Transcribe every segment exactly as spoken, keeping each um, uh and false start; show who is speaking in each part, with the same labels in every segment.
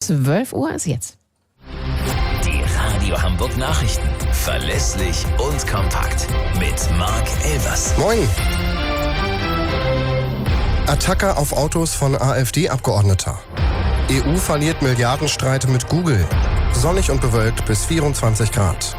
Speaker 1: zwölf Uhr ist jetzt.
Speaker 2: Die Radio Hamburg Nachrichten. Verlässlich und kompakt. Mit Marc Elvers.
Speaker 3: Moin. Attacke auf Autos von AfD-Abgeordneter. E U verliert Milliardenstreit mit Google. Sonnig und bewölkt bis vierundzwanzig Grad.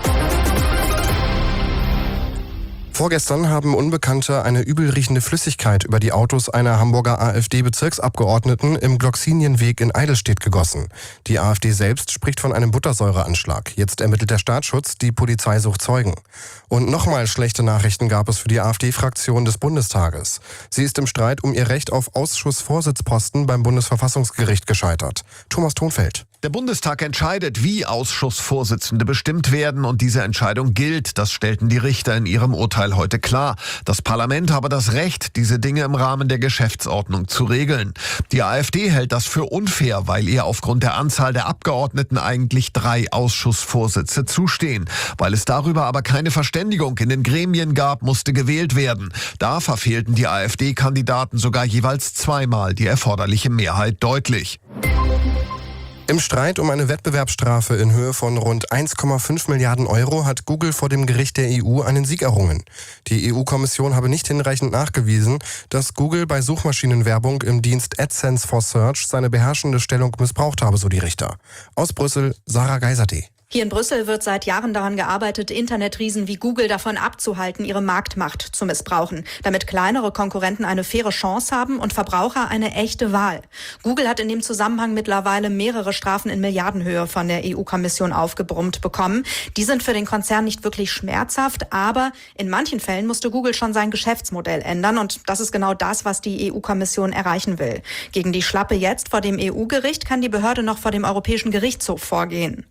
Speaker 3: Vorgestern haben Unbekannte eine übelriechende Flüssigkeit über die Autos einer Hamburger AfD-Bezirksabgeordneten im Gloxinienweg in Eidelstedt gegossen. Die AfD selbst spricht von einem Buttersäureanschlag. Jetzt ermittelt der Staatsschutz, die Polizei sucht Zeugen. Und nochmal schlechte Nachrichten gab es für die AfD-Fraktion des Bundestages. Sie ist im Streit um ihr Recht auf Ausschussvorsitzposten beim Bundesverfassungsgericht gescheitert. Thomas Thonfeld.
Speaker 4: Der Bundestag entscheidet, wie Ausschussvorsitzende bestimmt werden, und diese Entscheidung gilt. Das stellten die Richter in ihrem Urteil heute klar. Das Parlament habe das Recht, diese Dinge im Rahmen der Geschäftsordnung zu regeln. Die AfD hält das für unfair, weil ihr aufgrund der Anzahl der Abgeordneten eigentlich drei Ausschussvorsitze zustehen. Weil es darüber aber keine Verständigung in den Gremien gab, musste gewählt werden. Da verfehlten die AfD-Kandidaten sogar jeweils zweimal die erforderliche Mehrheit deutlich.
Speaker 3: Im Streit um eine Wettbewerbsstrafe in Höhe von rund eins Komma fünf Milliarden Euro hat Google vor dem Gericht der E U einen Sieg errungen. Die E U-Kommission habe nicht hinreichend nachgewiesen, dass Google bei Suchmaschinenwerbung im Dienst AdSense for Search seine beherrschende Stellung missbraucht habe, so die Richter. Aus Brüssel, Sarah Geiserde.
Speaker 5: Hier in Brüssel wird seit Jahren daran gearbeitet, Internetriesen wie Google davon abzuhalten, ihre Marktmacht zu missbrauchen, damit kleinere Konkurrenten eine faire Chance haben und Verbraucher eine echte Wahl. Google hat in dem Zusammenhang mittlerweile mehrere Strafen in Milliardenhöhe von der E U-Kommission aufgebrummt bekommen. Die sind für den Konzern nicht wirklich schmerzhaft, aber in manchen Fällen musste Google schon sein Geschäftsmodell ändern, und das ist genau das, was die E U-Kommission erreichen will. Gegen die Schlappe jetzt vor dem E U-Gericht kann die Behörde noch vor dem Europäischen Gerichtshof vorgehen.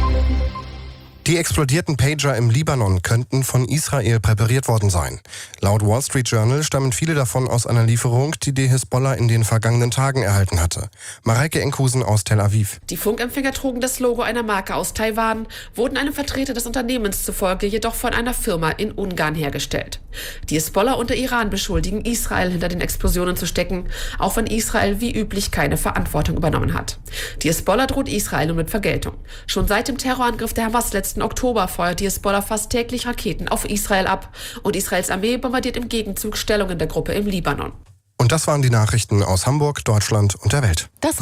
Speaker 3: Die explodierten Pager im Libanon könnten von Israel präpariert worden sein. Laut Wall Street Journal stammen viele davon aus einer Lieferung, die die Hisbollah in den vergangenen Tagen erhalten hatte. Mareike Enkhusen aus Tel Aviv.
Speaker 6: Die Funkempfänger trugen das Logo einer Marke aus Taiwan, wurden einem Vertreter des Unternehmens zufolge jedoch von einer Firma in Ungarn hergestellt. Die Hisbollah und der Iran beschuldigen Israel, hinter den Explosionen zu stecken, auch wenn Israel wie üblich keine Verantwortung übernommen hat. Die Hisbollah droht Israel nun mit Vergeltung. Schon seit dem Terrorangriff der Hamas letzten Oktober feuert die Hisbollah fast täglich Raketen auf Israel ab, und Israels Armee bombardiert im Gegenzug Stellungen der Gruppe im Libanon.
Speaker 3: Und das waren die Nachrichten aus Hamburg, Deutschland und der Welt.
Speaker 1: Das